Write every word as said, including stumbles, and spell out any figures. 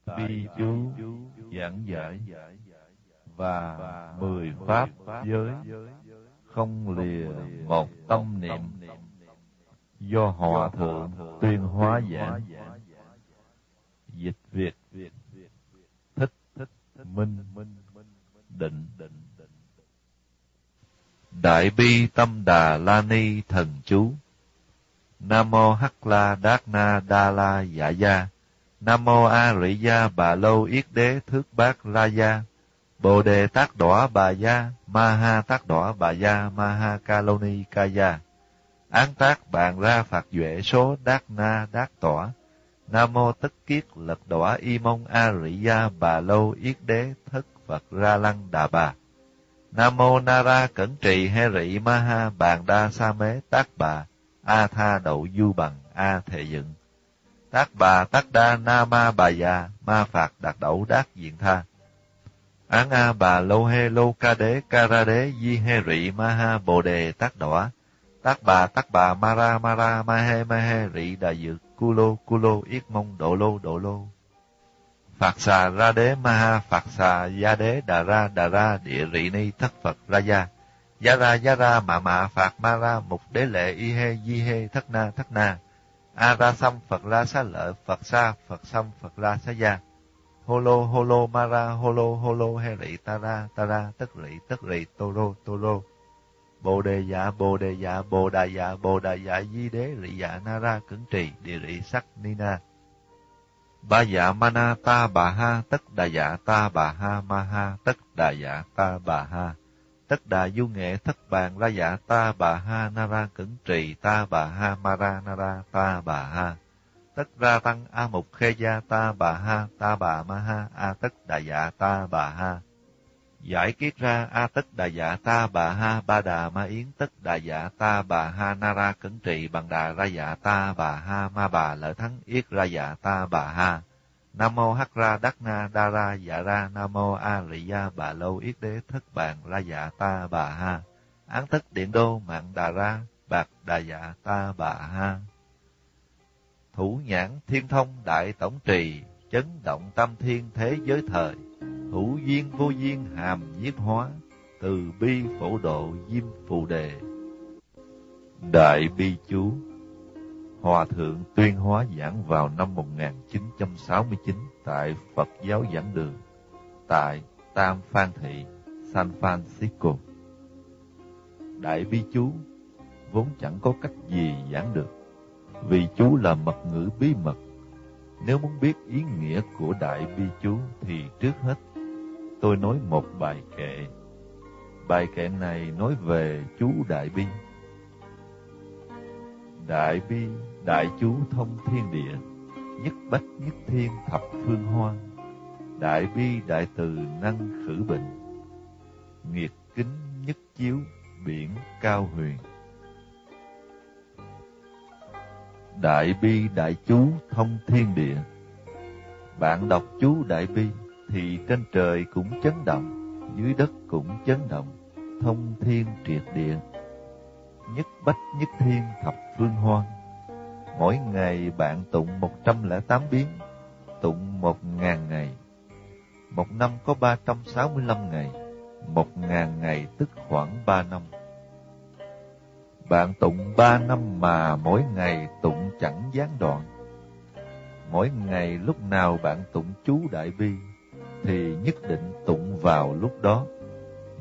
bi chú giảng giải và mười pháp giới không lìa một tâm niệm, do Hòa Thượng Tuyên Hóa giảng. Dịch Việt Thích Minh Định. Đại bi tâm đà la ni thần chú. Nam mô Hắc La Đát Na Đa La Dạ Gia. Nam mô A Rị Gia Bà Lô Yết Đế Thước Bát Ra Gia. Bồ Đề Tát Đỏa Bà Gia, Ma Ha Tát Đỏa Bà Gia, Ma Ha Ca Lô Ni Ca Gia. Án tác bạn ra Phạt Duệ số Đát Na Đát Tỏa. Nam mô Tất Kiết Lật Đỏa Y Mông A Rị Gia Bà Lô Yết Đế Thất Phật Ra Lăng Đà Bà. Nam mô Na Ra Cẩn Trì He Rị Ma Ha Bàn Đa Sa Mế Tác Bà A Tha Đậu Du Bằng A Thệ Dựng. Tác Bà Tác Đa Na Ma Bà Già Ma Phạt Đạt Đậu Đát Diện Tha. Án A Bà Lô Hê Lô Ca Đế Ca Ra Đế Di Hê Rị Ma Ha Bồ Đề Tác Đỏa. Tác Bà Tác Bà Ma Ra Ma Ra Ma Hê Ma Hê Rị Đà Dược Cu Lô Cu Lô Yết Mông Độ Lô Độ Lô. Phạt Xà Ra Đế Ma Ha Phạt Xà Gia Đế Đà Ra Đà Ra Địa Rị Ni Thất Phật Ra Gia. Gia Ra Gia Ra Mạ Mạ Phạt Ma Ra Mục Đế Lệ Y Hê Di Hê Thất Na Thất Na. A Ra Xăm Phật Ra Xá Lợi Phật Sa Phật Xăm Phật Ra Xá Gia. Hô Lô Hô Lô Ma Ra Hô Lô Hô Lô Hê Rị Ta Ra Ta Ra Tất Rị Tất Rị Tô Rô Tô Rô. Bồ Đề Dạ Bồ Đề Dạ Bồ Đà Dạ Bồ Đà Dạ Di Đế Rị Dạ Na Ra Cẩn Trì Địa Rị Sắc Ni Na. Ba Dạ Ma Na Ta Bà Ha Tất Đà Dạ Ta Bà Ha Ma Ha Tất Đà Dạ Ta Bà Ha. Tất Đà Du Nghệ Thất Bàn Ra Dạ Ta Bà Ha Na Ra Cẩn Trì Ta Bà Ha Ma Ra Na Ra Ta Bà Ha. Tất Ra Tăng A Mục Khê Gia Ta Bà Ha Ta Bà Ma Ha A Tất Đà Dạ Ta Bà Ha. Giải Kiết Ra A Tất Đà Dạ Ta Bà Ha Ba Đà Ma Yến Tất Đà Dạ Ta Bà Ha Na Ra Cẩn Trì Bằng Đà Ra Dạ Ta Bà Ha Ma Bà Lợi Thắng Yết Ra Dạ Ta Bà Ha. Nam mô Hắc Ra Đắc Na Đa Ra Dạ Ra. Nam mô A Rị Gia Bà Lô Yết Đế Thất Bàn Ra Dạ Ta Bà Ha. Án Tất Điện Đô Mạng Đà Ra Bạc Đà Dạ Ta Bà Ha. Thủ Nhãn Thiên Thông Đại Tổng Trì Chấn Động Tam Thiên Thế Giới Thời. Hữu duyên vô duyên hàm nhiếp hóa. Từ bi phổ độ diêm phù đề. Đại bi chú. Hòa Thượng Tuyên Hóa giảng vào năm một nghìn chín trăm sáu mươi chín tại Phật giáo giảng đường tại Tam Phan Thị, San Francisco. Đại bi chú vốn chẳng có cách gì giảng được, vì chú là mật ngữ bí mật. Nếu muốn biết ý nghĩa của đại bi chú thì trước hết tôi nói một bài kệ. Bài kệ này nói về chú đại bi. Đại bi đại chú thông thiên địa, nhất bách nhất thiên thập phương hoa. Đại bi đại từ năng khử bệnh, nghiệt kính nhất chiếu biển cao huyền. Đại bi đại chú thông thiên địa. Bạn đọc chú đại bi thì trên trời cũng chấn động, dưới đất cũng chấn động, thông thiên triệt địa, nhất bách nhất thiên thập phương hoa. Mỗi ngày bạn tụng một trăm lẻ tám biến, tụng một ngàn ngày. Một năm có ba trăm sáu mươi lăm ngày, một ngàn ngày tức khoảng ba năm. Bạn tụng ba năm mà mỗi ngày tụng chẳng gián đoạn. Mỗi ngày lúc nào bạn tụng chú đại bi thì nhất định tụng vào lúc đó.